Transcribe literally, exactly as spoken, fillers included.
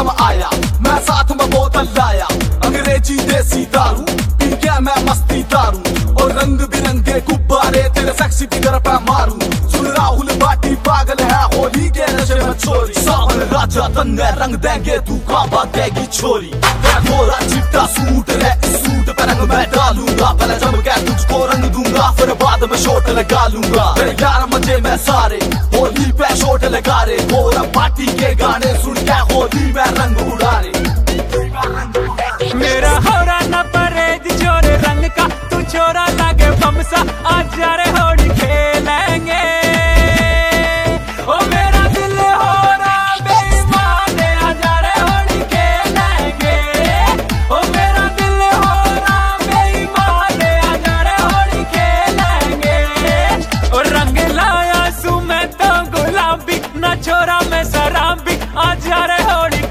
मौसम आया, मैं साथ में बोतल लाया, अंग्रेजी देसी दारू पी के मैं मस्ती दारू और रंग बिरंगे गुब्बारे तेरे सेक्सी फिगर पे मारूं। सुन राहुल बाटी पागल है होली के नशे में छोरी, सावन राजा तन्ने रंग देंगे तू काबा देगी छोरी। तेरा गोरा चिट्टा सूट रे, इस सूट पे रंग मैं डालूंगा, पहले जम के तुझको रंग दूंगा फिर बाद में शॉट लगा लूंगा। तेरे यार मजे में सारे होली पे शॉट लगा रे, गोरा पार्टी के गाने सुन के होली में रंग उड़ा रे। मेरा हो रहा न परहेज जोरे रंग का, तू छोरा लागे बमसा आज जा रे होली खेलेंगे। ओ मेरा दिल हो रहा बेईमान आज जा रे होली खेलेंगे। ओ मेरा दिल हो रहा बेईमान आज जा रे होली खेलेंगे। और रंग लाया सू मैं तो गुलाबी, न छोरा मैं शराबी आज जा रे होली